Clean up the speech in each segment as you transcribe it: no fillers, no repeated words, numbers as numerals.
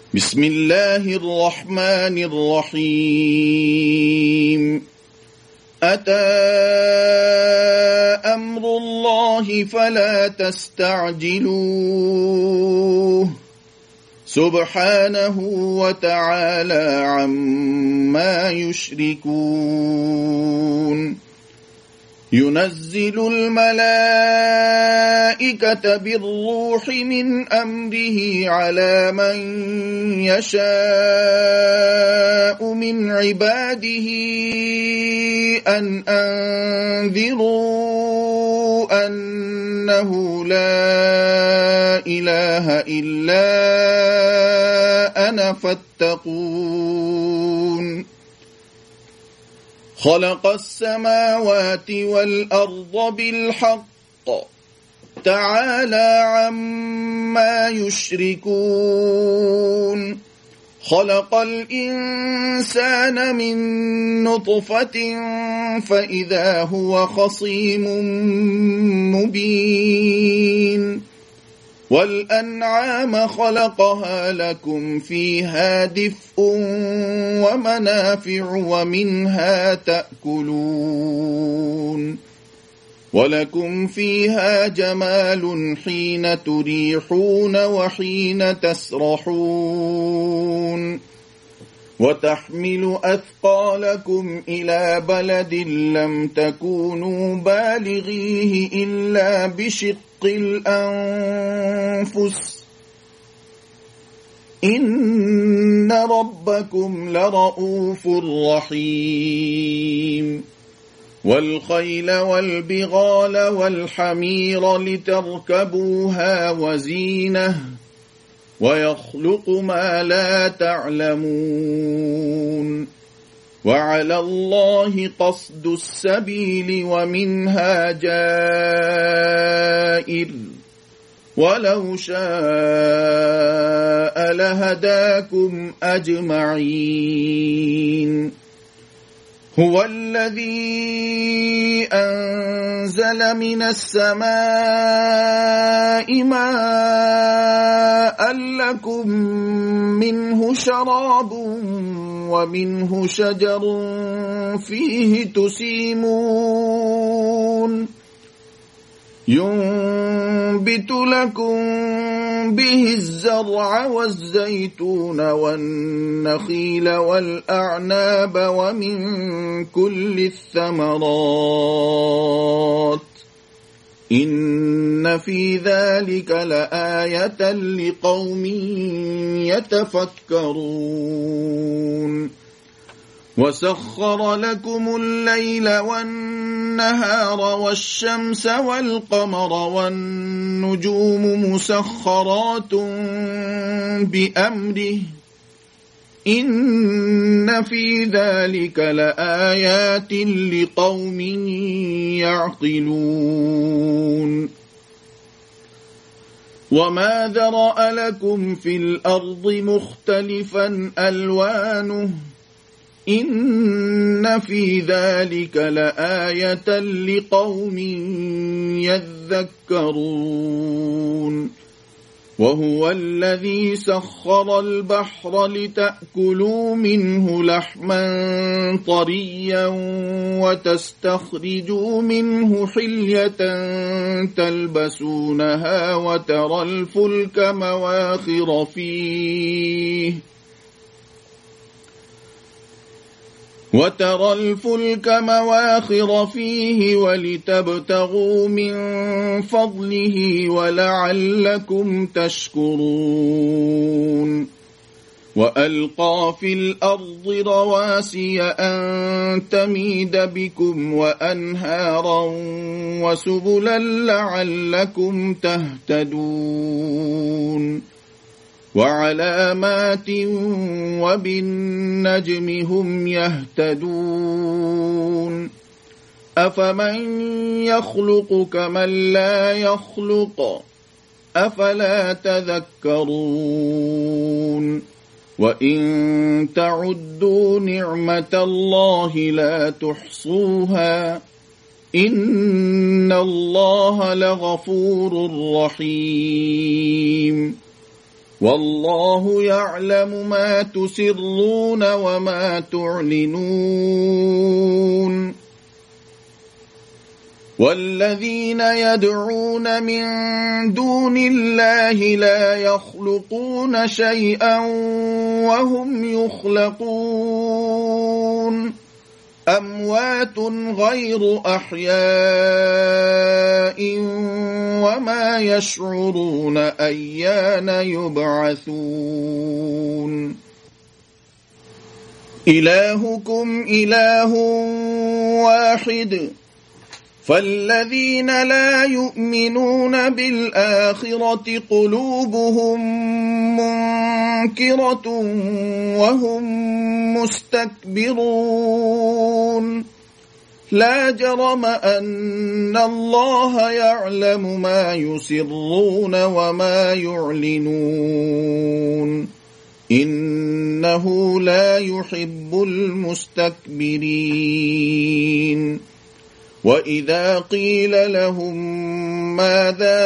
بسم الله الرحمن الرحيم أتى أمر الله فلا تستعجلوه سبحانه وتعالى عما يشركون ينزل الملائكة بالروح من أمره على من يشاء من عباده أن أنذروا أنه لا إله إلا أنا فاتقون خلق السماوات والأرض بالحق تعالى عما يشركون خلق الإنسان من نطفة فإذا هو خصيم مبين والأنعام خلقها لكم فيها دفء ومنافع ومنها تأكلون ولكم فيها جمال حين تريحون وحين تسرحون وتحمل أثقالكم إلى بلد لم تكونوا بالغيه إلا بشق الأنفس إن ربكم لرؤوف رحيم والخيل والبغال والحمير لتركبوها وزينة ويخلق ما لا تعلمون وعلى الله قصد السبيل ومنها جائر ولو شاء لهداكم أجمعين هو الذي أنزل من السماء ماء لكم منه شراب ومنه شجر فيه تسيمون ينبت لكم به الزرع والزيتون والنخيل والأعناب ومن كل الثمرات إن في ذلك لآية لقوم يتفكرون وسخر لكم الليل والنهار والشمس والقمر والنجوم مسخرات بأمره إن في ذلك لآيات لقوم يعقلون وما ذرأ لكم في الأرض مختلفا ألوانه إن في ذلك لآية لقوم يذكرون وهو الذي سخر البحر لتأكلوا منه لحما طريا وتستخرجوا منه حلية تلبسونها وترى الفلك مواخر فيه ولتبتغوا من فضله ولعلكم تشكرون وألقى في الأرض رواسي أن تميد بكم وأنهارا وسبلا لعلكم تهتدون وعلامات وبالنجم هم يهتدون أفمن يخلق كمن لا يخلق أفلا تذكرون وإن تعدوا نعمة الله لا تحصوها إن الله لغفور رحيم والله يعلم ما تسرون وما تعلنون والذين يدعون من دون الله لا يخلقون شيئا وهم يخلقون أموات غير أحياء وما يشعرون أيان يبعثون إلهكم إله واحد فالذين لا يؤمنون بالآخرة قلوبهم منكرة وهم مستكبرون لا جرم أن الله يعلم ما يسرون وما يعلنون إنه لا يحب المستكبرين وإذا قيل لهم ماذا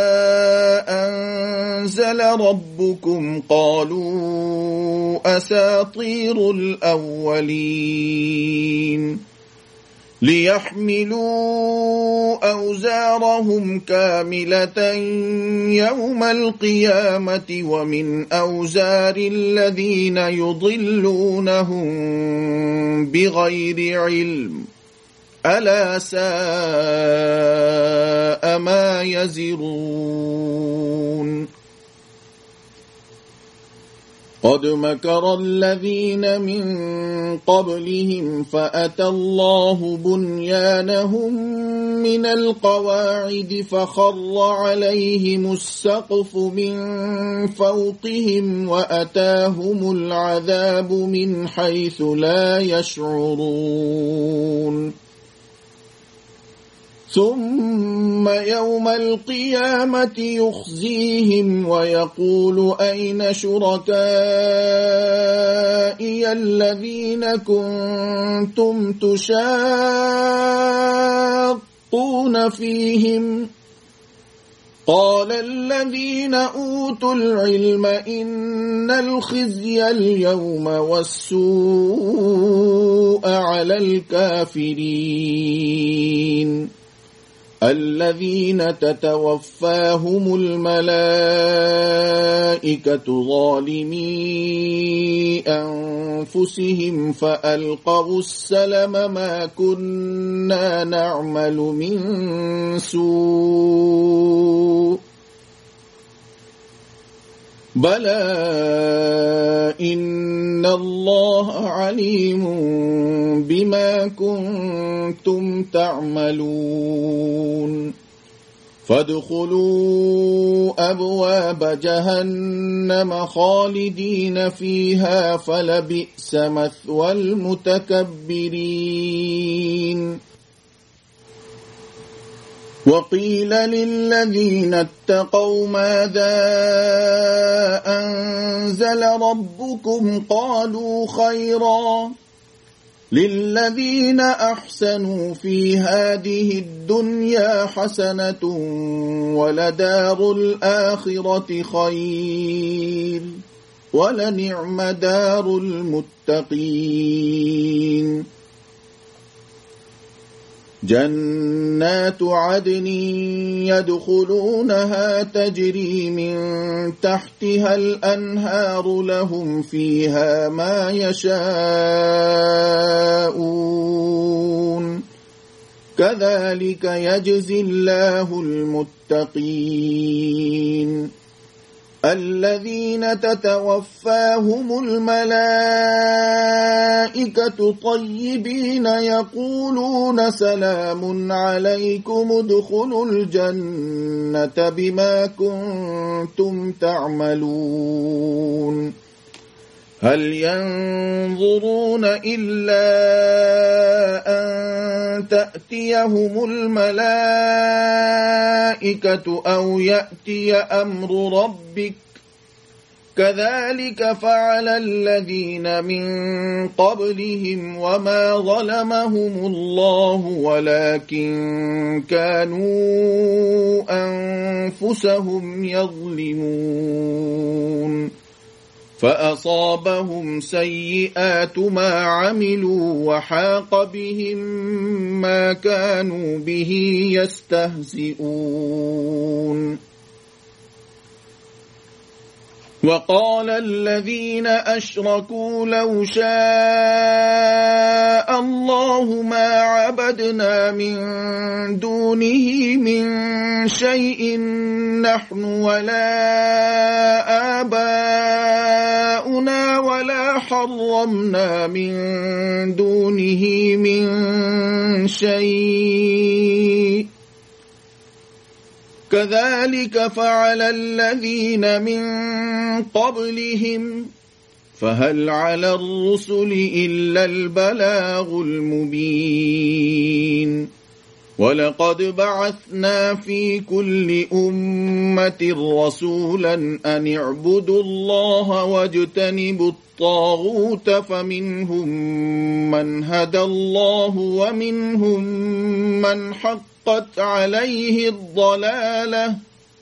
أنزل ربكم قالوا أساطير الأولين ليحملوا أوزارهم كاملة يوم القيامة ومن أوزار الذين يضلونهم بغير علم ألا ساء ما يزرون قد مكر الذين من قبلهم فأتى الله بنيانهم من القواعد فخر عليهم السقف من فوقهم وأتاهم العذاب من حيث لا يشعرون ثم يوم القيامة يخزيهم ويقول أين شركائي الذين كنتم تشاقون فيهم قال الذين أوتوا العلم إن الخزي اليوم والسوء على الكافرين الذين تتوفاهم الملائكة ظالمي أنفسهم فألقوا السلم ما كنا نعمل من سوء بلى إن الله عليم بما كنتم تعملون فادخلوا أبواب جهنم خالدين فيها فلبئس مثوى المتكبرين وقيل للذين اتقوا ماذا أنزل ربكم قالوا خيرا للذين أحسنوا في هذه الدنيا حسنة ولدار الآخرة خير ولنعم دار المتقين جنات عدن يدخلونها تجري من تحتها الأنهار لهم فيها ما يشاءون كذلك يجزي الله المتقين الذين تتوفاهم الملائكة طيبين يقولون سلام عليكم ادخلوا الجنة بما كنتم تعملون هل ينظرون إلا أن تأتيهم الملائكة أو يأتي أمر ربك كذلك فعل الذين من قبلهم وما ظلمهم الله ولكن كانوا أنفسهم يظلمون فأصابهم سيئات ما عملوا وحاق بهم ما كانوا به يستهزئون وقال الذين أشركوا لو شاء الله ما عبدنا من دونه من شيء نحن ولا آباؤنا ولا حرمنا من دونه من شيء كذلك فعل الذين من قبلهم فهل على الرسل إلا البلاغ المبين ولقد بعثنا في كل أمة رسولا أن اعبدوا الله واجتنبوا الطاغوت فمنهم من هدى الله ومنهم من حقت عليه الضلالة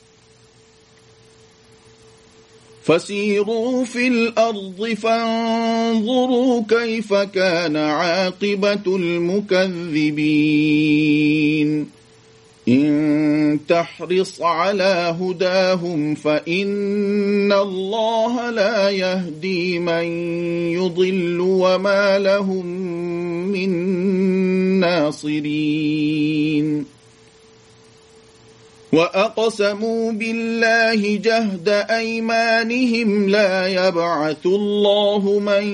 فسيروا في الأرض فانظروا كيف كان عاقبة المكذبين إن تحرص على هداهم فإن الله لا يهدي من يضل وما لهم من ناصرين وأقسموا بالله جهد أيمانهم لا يبعث الله من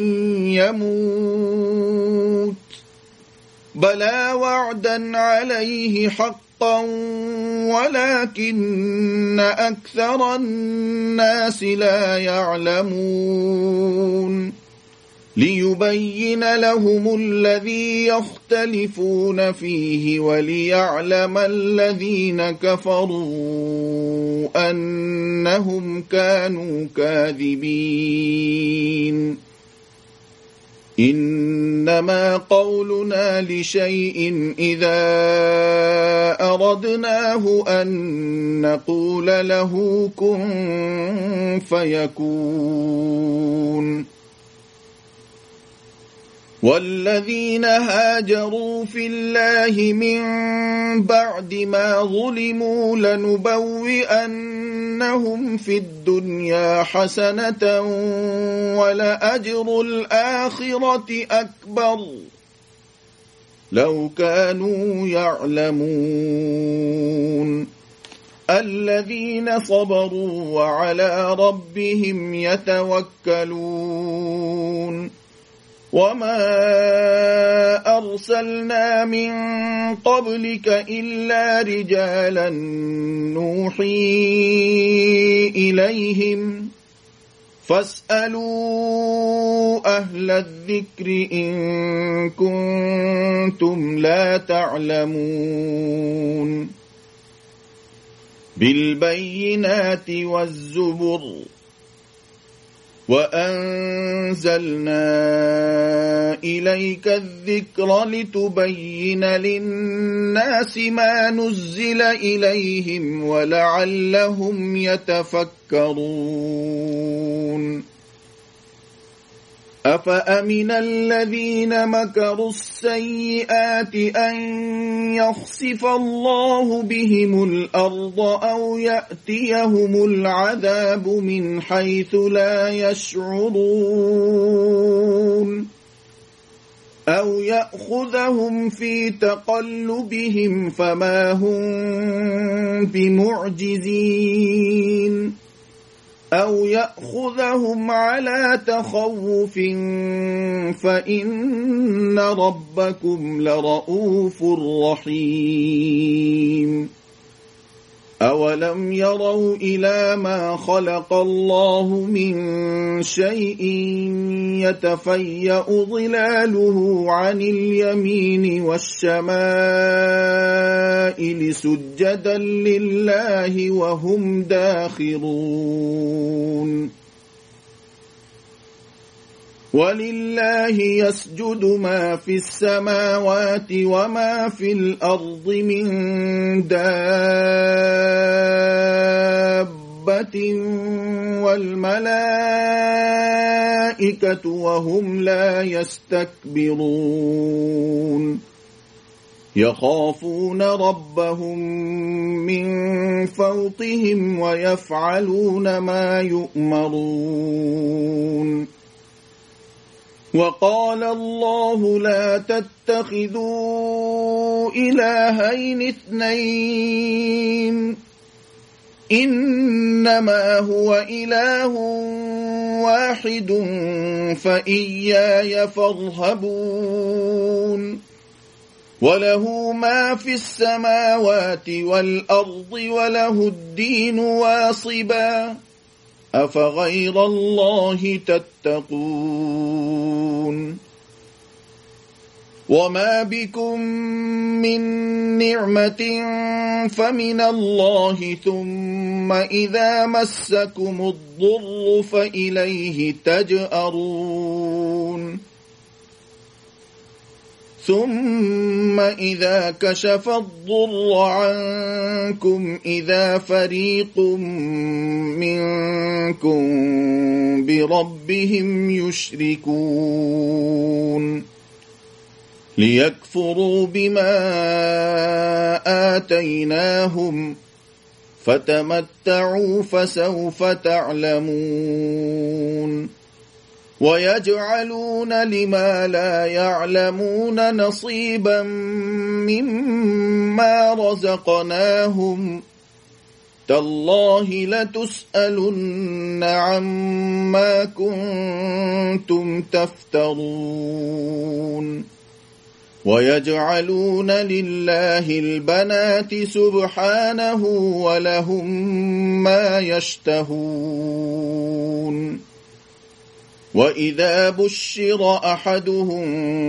يموت بلى وعدا عليه حقا ولكن أكثر الناس لا يعلمون ليبين لهم الذي يختلفون فيه وليعلم الذين كفروا أنهم كانوا كاذبين إنما قولنا لشيء إذا أردناه أن نقول له كن فيكون والذين هاجروا في الله من بعد ما ظلموا لنبوئنهم في الدنيا حسنة ولأجر الآخرة أكبر لو كانوا يعلمون الذين صبروا وعلى ربهم يتوكلون وما أرسلنا من قبلك إلا رجالا نوحي إليهم فاسألوا أهل الذكر إن كنتم لا تعلمون بالبينات والزبر وأنزلنا إليك الذكر لتبين للناس ما نزل إليهم ولعلهم يتفكرون أفأمن الذين مكروا السيئات أن يخسف الله بهم الأرض أو يأتيهم العذاب من حيث لا يشعرون أو يأخذهم في تقلبهم فما هم بمعجزين أو يأخذهم على تخوف فإن ربكم لرؤوف رحيم أولم يروا إلى ما خلق الله من شيء يتفيأ ظلاله عن اليمين والشمائل سجدا لله وهم داخرون ولله يسجد ما في السماوات وما في الأرض من دابة والملائكة وهم لا يستكبرون يخافون ربهم من فوقهم ويفعلون ما يؤمرون وقال الله لا تتخذوا إلهين اثنين إنما هو إله واحد فإياي فارهبون وله ما في السماوات والأرض وله الدين واصبا أفغير الله تتقون وما بكم من نعمة فمن الله ثم إذا مسكم الضر فإليه تجأرون ثم إذا كشف الضر عنكم إذا فريق منكم بربهم يشركون ليكفروا بما آتيناهم فتمتعوا فسوف تعلمون ويجعلون لما لا يعلمون نصيبا مما رزقناهم تالله لتسألن عما كنتم تفترون ويجعلون لله البنات سبحانه ولهم ما يشتهون وإذا بشر أحدهم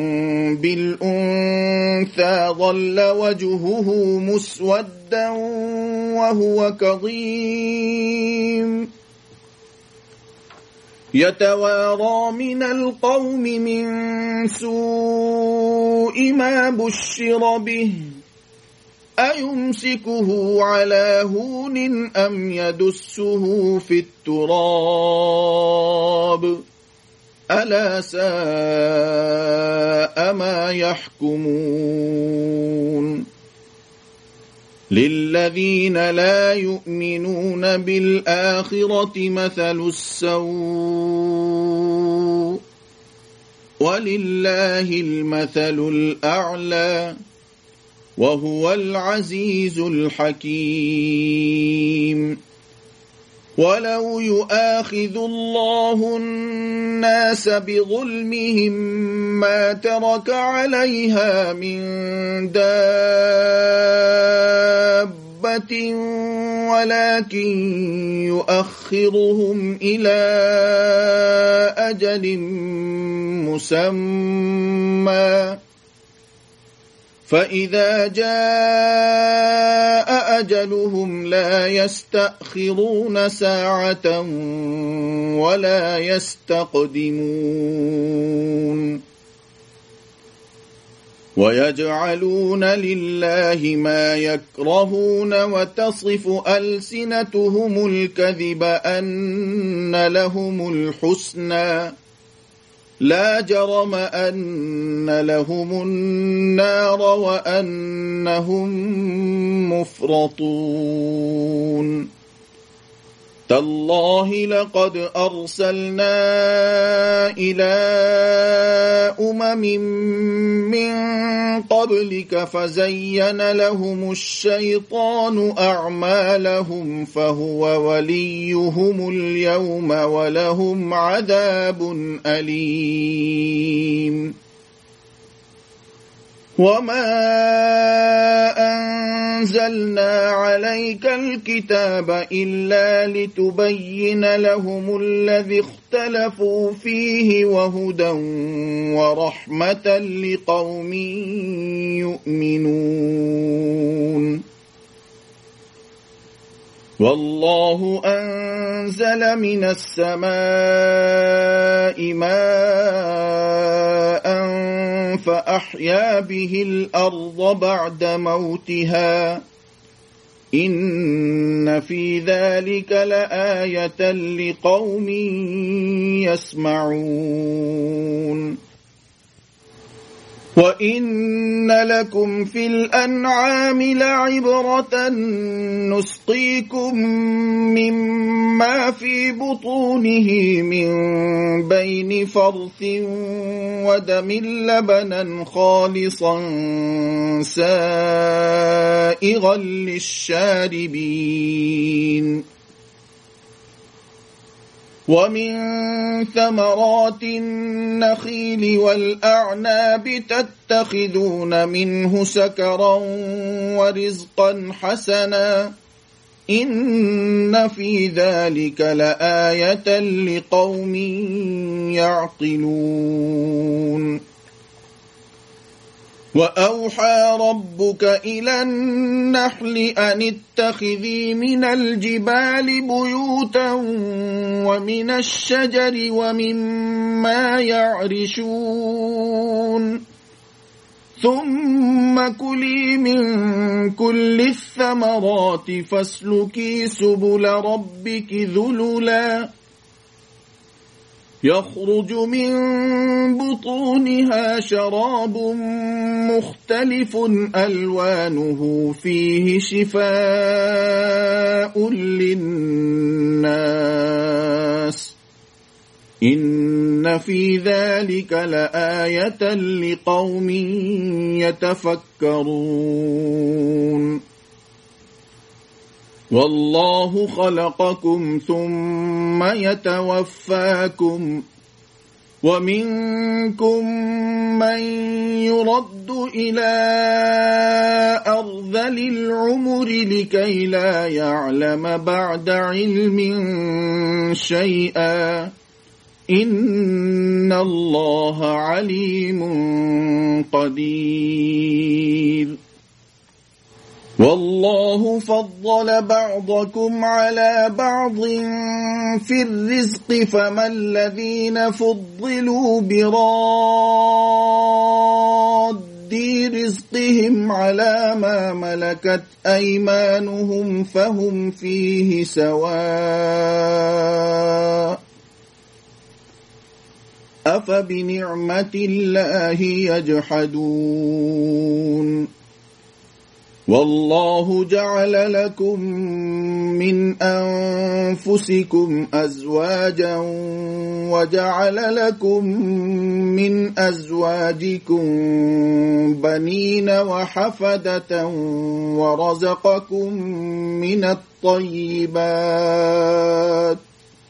بالأنثى ظل وجهه مسودا وهو كظيم يتوارى من القوم من سوء ما بشر به أيمسكه على هون أم يدسه في التراب ألا ساء ما يحكمون للذين لا يؤمنون بالآخرة مثل السوء ولله المثل الأعلى وهو العزيز الحكيم ولو يؤاخذ الله الناس بظلمهم ما ترك عليها من دابة ولكن يؤخرهم إلى أجل مسمى فإذا جاء أجلهم لا يستأخرون ساعة ولا يستقدمون ويجعلون لله ما يكرهون وتصف ألسنتهم الكذب أن لهم الحسنى لا جرم أن لهم النار وأنهم مفرطون تالله لقد أرسلنا إلى من قبلك فزين لهم الشيطان أعمالهم فهو وليهم اليوم ولهم عذاب أليم وما أنزلنا عليك الكتاب إلا لتبين لهم الذي اختلفوا فيه وهدى ورحمة لقوم يؤمنون والله أنزل من السماء ماء وأحيا به الأرض بعد موتها إن في ذلك لآية لقوم يسمعون وإن لكم في الأنعام لعبرة نسقيكم مما في بطونه من بين فرث ودم لبنا خالصا سائغا للشاربين ومن ثمرات النخيل والأعناب تتخذون منه سكرا ورزقا حسنا إن في ذلك لآية لقوم يعقلون وأوحى ربك إلى النحل أن اتخذي من الجبال بيوتا ومن الشجر ومما يعرشون ثم كلي من كل الثمرات فاسلكي سبل ربك ذللا يخرج من بطونها شراب مختلف ألوانه فيه شفاء للناس إن في ذلك لآية لقوم يتفكرون والله خلقكم ثم يتوفاكم ومنكم من يرد إلى أرذل العمر لكي لا يعلم بعد علم شيئا إن الله عليم قدير والله فضل بعضكم على بعض في الرزق فما الذين فضلوا براد رزقهم على ما ملكت أيمانهم فهم فيه سواء أفبنعمة الله يجحدون والله جعل لكم من أنفسكم أزواجا وجعل لكم من أزواجكم بنين وحفدة ورزقكم من الطيبات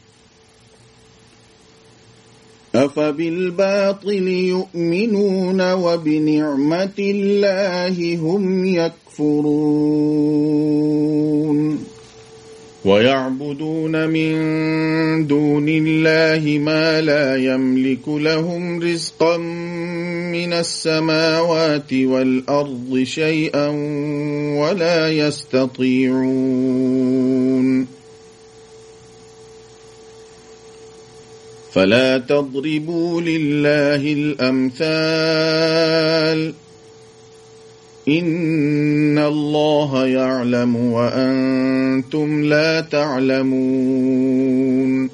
أفبالباطل يؤمنون وبنعمة الله هم يكفرون ويعبدون من دون الله ما لا يملك لهم رزقا من السماوات والأرض شيئا ولا يستطيعون فلا تضربوا لله الأمثال إن الله يعلم وأنتم لا تعلمون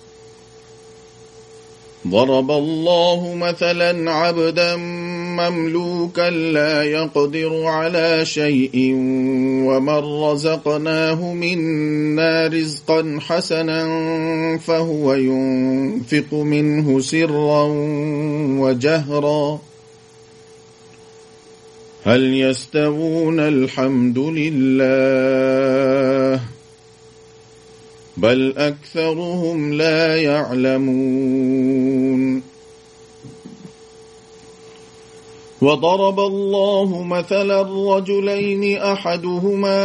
ضرب الله مثلا عبدا مملوكا لا يقدر على شيء ومن رزقناه منا رزقا حسنا فهو ينفق منه سرا وجهرا هل يستوون الحمد لله بل أكثرهم لا يعلمون وضرب الله مثلا رجلين أحدهما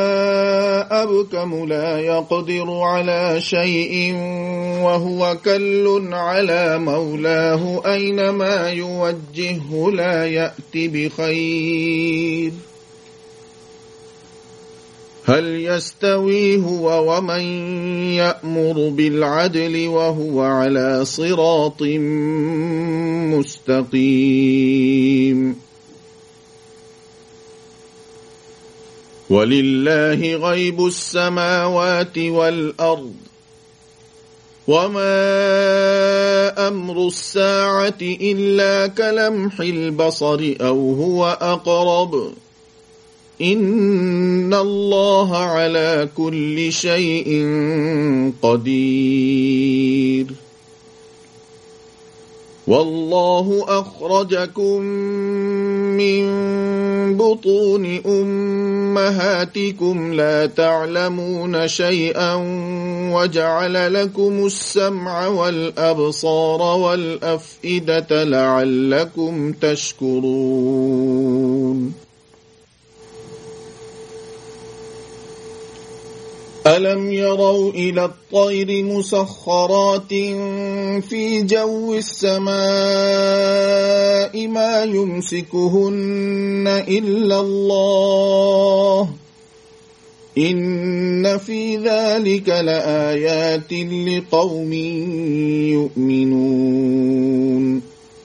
أبكم لا يقدر على شيء وهو كل على مولاه أينما يوجهه لا يأت بخير هل يستوي هو ومن يأمر بالعدل وهو على صراط مستقيم ولله غيب السماوات والأرض وما أمر الساعة إلا كلمح البصر أو هو أقرب إن الله على كل شيء قدير والله أخرجكم من بطون أمهاتكم لا تعلمون شيئا وجعل لكم السمع والأبصار والأفئدة لعلكم تشكرون ألم يروا إلى الطير مسخرات في جو السماء ما يمسكهن إلا الله إن في ذلك لآيات لقوم يؤمنون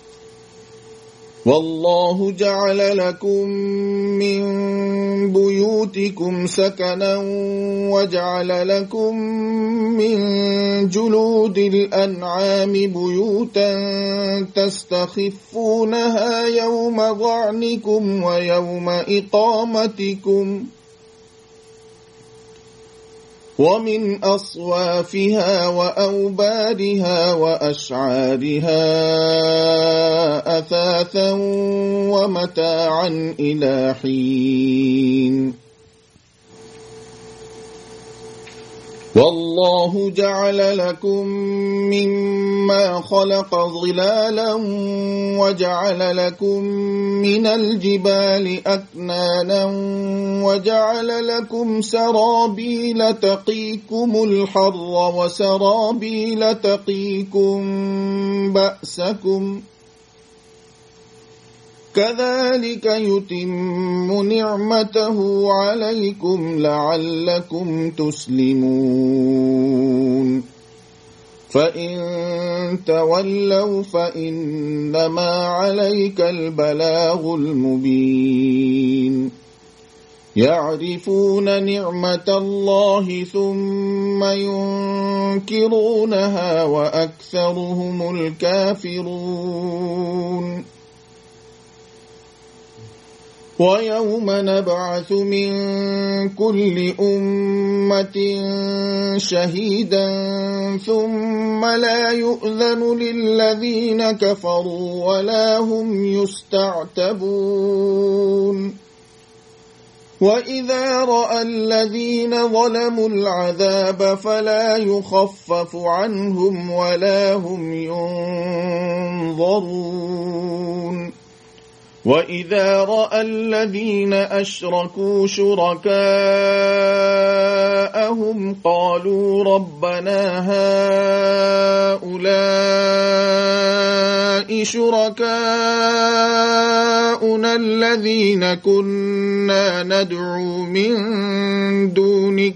والله جعل لكم من بيوتكم سكنا وجعل لكم من جلود الأنعام بيوتا تستخفونها يوم ظعنكم ويوم إقامتكم ومن أصوافها وأوبارها وأشعارها أثاثا ومتاعا إلى حين والله جعل لكم مما خلق ظلالا وجعل لكم من الجبال أكنانا وجعل لكم سرابيل تقيكم الحر وسرابيل تقيكم بأسكم كذلك يتم نعمته عليكم لعلكم تسلمون فإن تولوا فإنما عليك البلاغ المبين يعرفون نعمة الله ثم ينكرونها وأكثرهم الكافرون ويوم نبعث من كل أمة شهيدا ثم لا يؤذن للذين كفروا ولا هم يستعتبون وإذا رأى الذين ظلموا العذاب فلا يخفف عنهم ولا هم ينظرون وإذا رأى الذين أشركوا شركاءهم قالوا ربنا هؤلاء شركاؤنا الذين كنا ندعو من دونك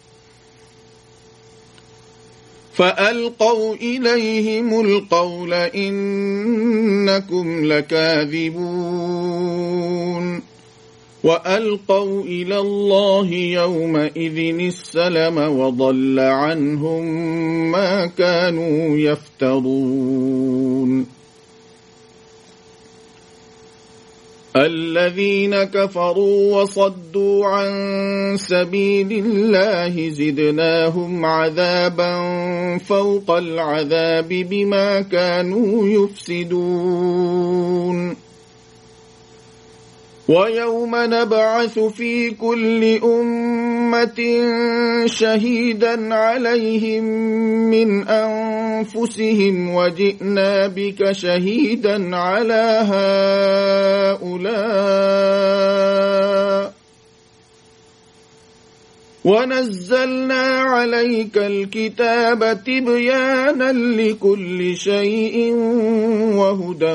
فألقوا إليهم القول إنكم لكاذبون وألقوا إلى الله يومئذ السلم وضل عنهم ما كانوا يفترون الذين كفروا وصدوا عن سبيل الله زدناهم عذابا فوق العذاب بما كانوا يفسدون ويوم نبعث في كل أمة شهيدا عليهم من أنفسهم وجئنا بك شهيدا على هؤلاء ونزلنا عليك الكتاب تبيانا لكل شيء وهدى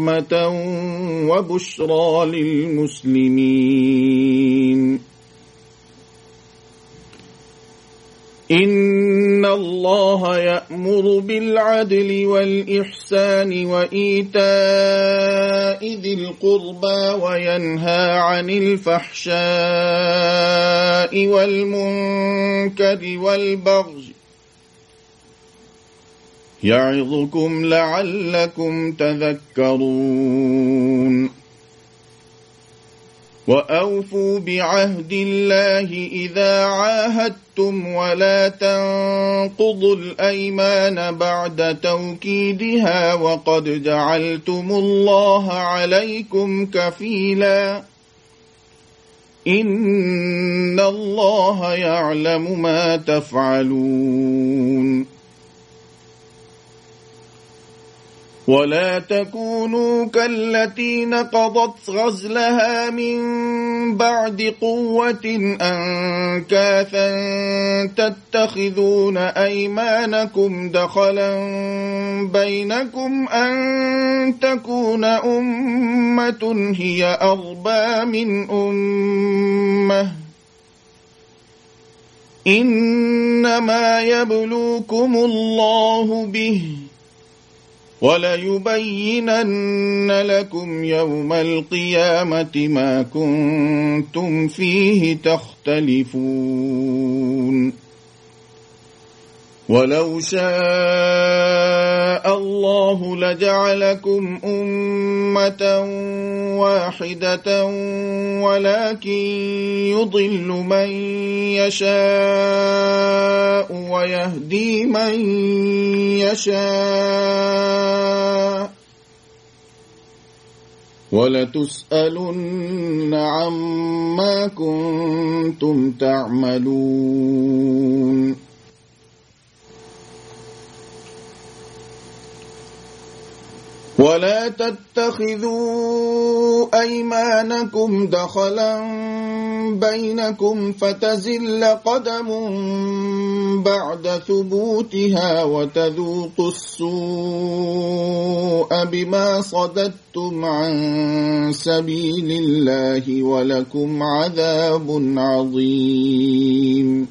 ورحمة وبشرى للمسلمين إن الله يأمر بالعدل والإحسان وإيتاء ذي القربى وينهى عن الفحشاء والمنكر والبغي يعظكم لعلكم تذكرون وأوفوا بعهد الله إذا عاهدتم ولا تنقضوا الأيمان بعد توكيدها وقد جعلتم الله عليكم كفيلا إن الله يعلم ما تفعلون ولا تكونوا كالتي نقضت غزلها من بعد قوة أنكاثا تتخذون أيمانكم دخلا بينكم أن تكون أمة هي أربى من أمة إنما يبلوكم الله به وليبينن لكم يوم القيامة ما كنتم فيه تختلفون ولو شاء الله لجعلكم أمة واحدة ولكن يضل من يشاء ويهدي من يشاء ولتسألن عما كنتم تعملون ولا تتخذوا أيمانكم دخلا بينكم فتزل قدم بعد ثبوتها وتذوقوا السوء بما صددتم عن سبيل الله ولكم عذاب عظيم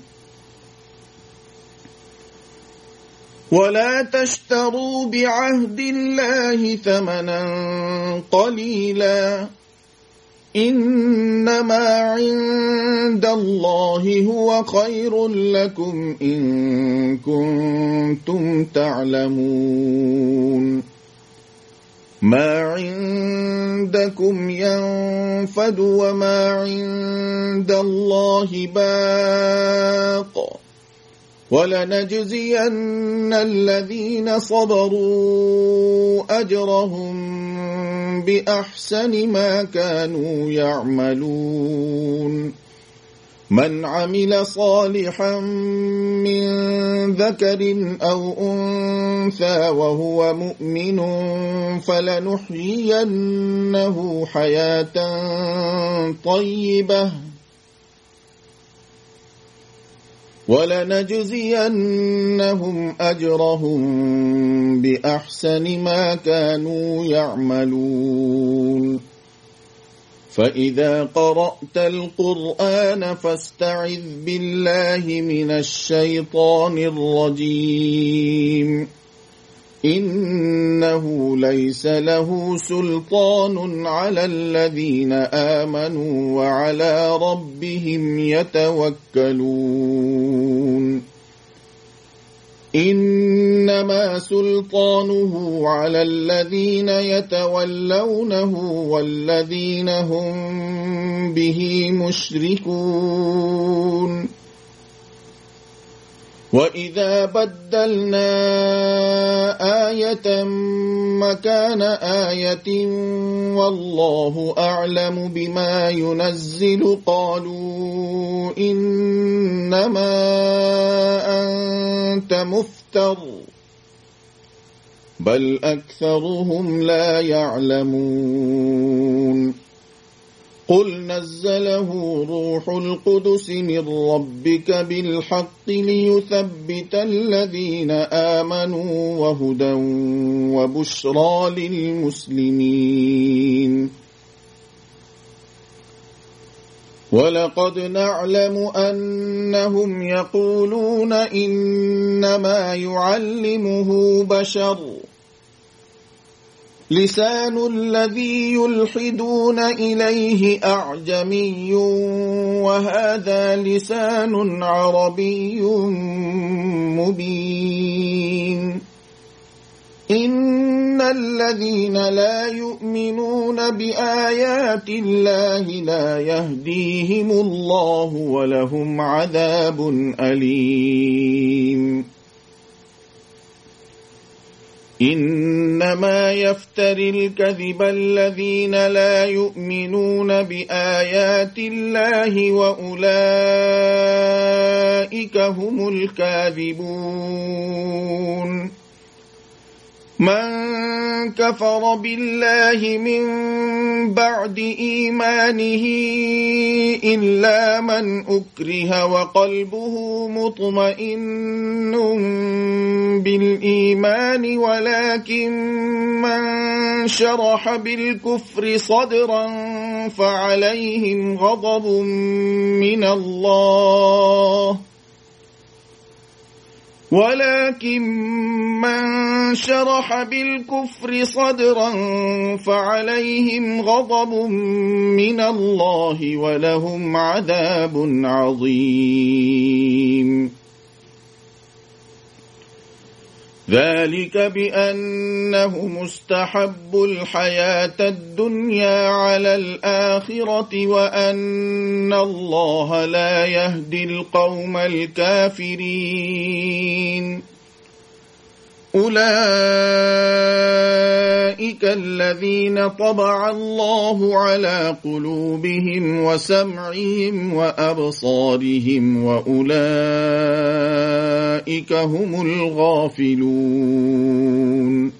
ولا تشتروا بعهد الله ثمنا قليلا إنما عند الله هو خير لكم إن كنتم تعلمون ما عندكم ينفد وما عند الله باق ولنجزين الذين صبروا أجرهم بأحسن ما كانوا يعملون من عمل صالحا من ذكر أو أنثى وهو مؤمن فلنحيينه حياة طيبة ولنجزينهم أجرهم بأحسن ما كانوا يعملون فإذا قرأت القرآن فاستعذ بالله من الشيطان الرجيم إنه ليس له سلطان على الذين آمنوا وعلى ربهم يتوكلون إنما سلطانه على الذين يتولونه والذين هم به مشركون وإذا بدلنا آية مكان آية والله أعلم بما ينزل قالوا إنما أنت مفتر بل أكثرهم لا يعلمون قل نزله روح القدس من ربك بالحق ليثبت الذين آمنوا وهدى وبشرى للمسلمين ولقد نعلم أنهم يقولون إنما يعلمه بشر لسان الذي يلحدون إليه أعجمي وهذا لسان عربي مبين إن الذين لا يؤمنون بآيات الله لا يهديهم الله ولهم عذاب أليم إنما يفتري الكذب الذين لا يؤمنون بآيات الله وأولئك هم الكاذبون من كفر بالله من بعد إيمانه إلا من أكره وقلبه مطمئن بالإيمان ولكن من شرح بالكفر صدرا فعليهم غضب من الله ولهم عذاب عظيم ذلك بأنهم استحبوا الحياة الدنيا على الآخرة وأن الله لا يهدي القوم الكافرين أولئك الذين طبع الله على قلوبهم وسمعهم وأبصارهم وأولئك هم الغافلون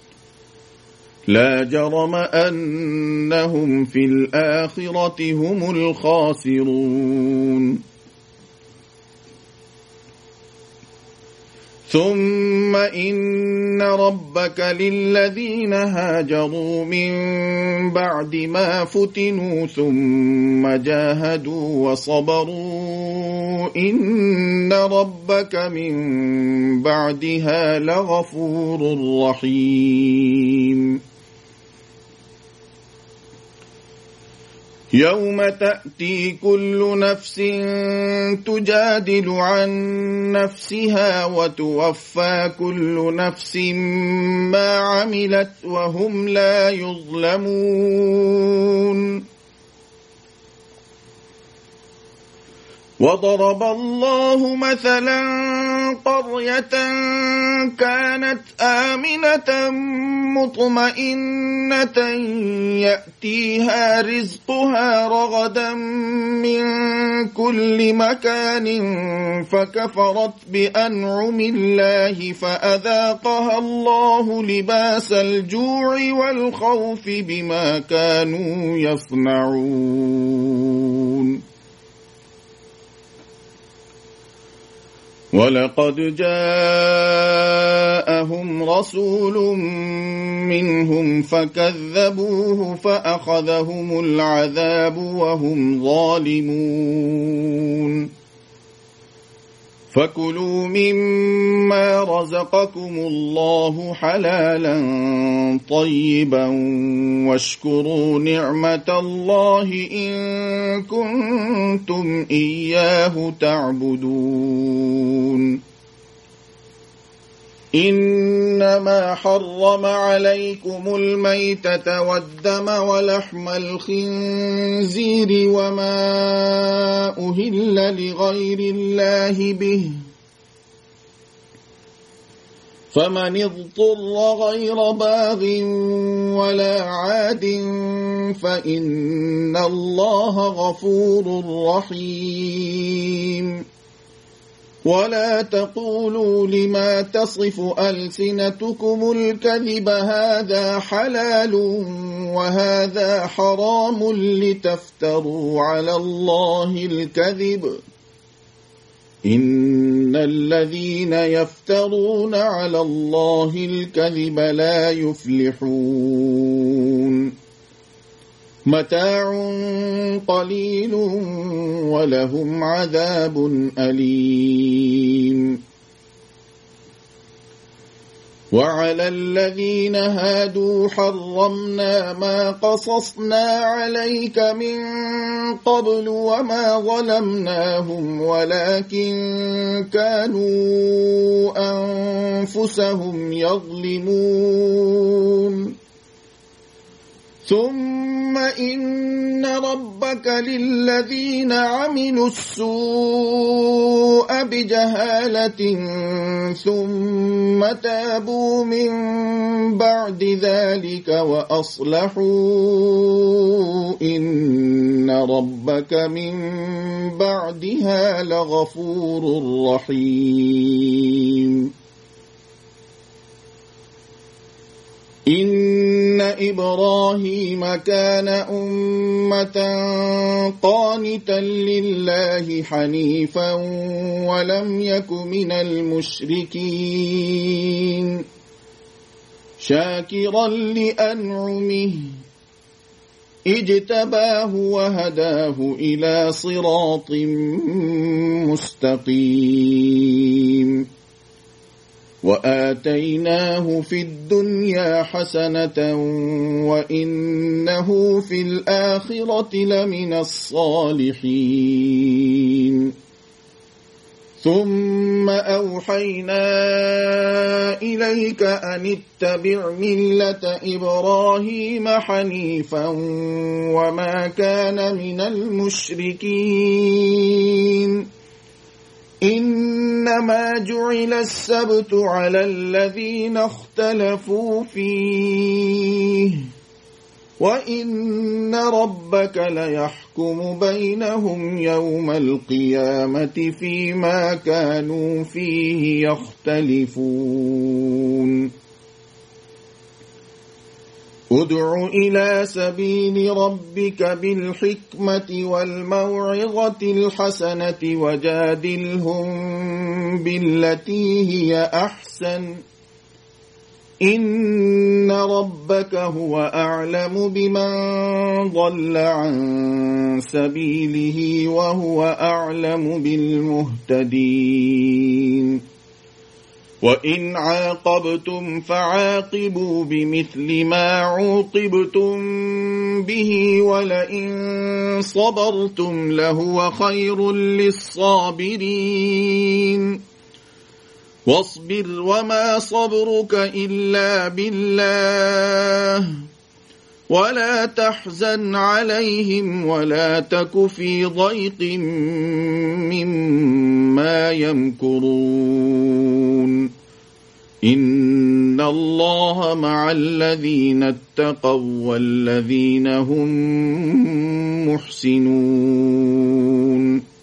لا جرم أنهم في الآخرة هم الخاسرون ثم إن ربك للذين هاجروا من بعد ما فتنوا ثم جاهدوا وصبروا إن ربك من بعدها لغفور رحيم يوم تأتي كل نفس تجادل عن نفسها وتوفى كل نفس ما عملت وهم لا يظلمون وضرب الله مثلا قرية كانت آمنة مطمئنة يأتيها رزقها رغدا من كل مكان فكفرت بأنعم الله فأذاقها الله لباس الجوع والخوف بما كانوا يصنعون ولقد جاءهم رسول منهم فكذبوه فأخذهم العذاب وهم ظالمون فكلوا مما رزقكم الله حلالا طيبا واشكروا نعمة الله إن كنتم إياه تعبدون إنما حرم عليكم الميتة والدم ولحم الخنزير وما أهل لغير الله به فمن اضطر غير باغ ولا عاد فإن الله غفور رحيم ولا تقولوا لما تصف ألسنتكم الكذب هذا حلال وهذا حرام لتفتروا على الله الكذب إن الذين يفترون على الله الكذب لا يفلحون متاع قليل ولهم عذاب أليم. وعلى الذين هادوا حرمنا ما قصصنا عليك من قبل وما ظلمناهم ولكن كانوا أنفسهم يظلمون. ثم إن ربك للذين عملوا السوء بجهالة ثم تابوا من بعد ذلك وأصلحوا إن ربك من بعدها لغفور رحيم. إن إبراهيم كان أمة قانتا لله حنيفا ولم يك من المشركين شاكرا لأنعمه اجتباه وهداه إلى صراط مستقيم. وآتيناه في الدنيا حسنة وإنه في الآخرة لمن الصالحين. ثم أوحينا إليك أن اتبع ملة إبراهيم حنيفا وما كان من المشركين. إنما جعل السبت على الذين اختلفوا فيه وإن ربك ليحكم بينهم يوم القيامة فيما كانوا فيه يختلفون. ادع إلى سبيل ربك بالحكمة والموعظة الحسنة وجادلهم بالتي هي أحسن إن ربك هو أعلم بمن ضل عن سبيله وهو أعلم بالمهتدين. وإن عاقبتم فعاقبوا بمثل ما عوقبتم به ولئن صبرتم لهو خير للصابرين. واصبر وما صبرك إلا بالله ولا تحزن عليهم ولا تك في ضيق مما يمكرون. إن الله مع الذين اتقوا والذين هم محسنون.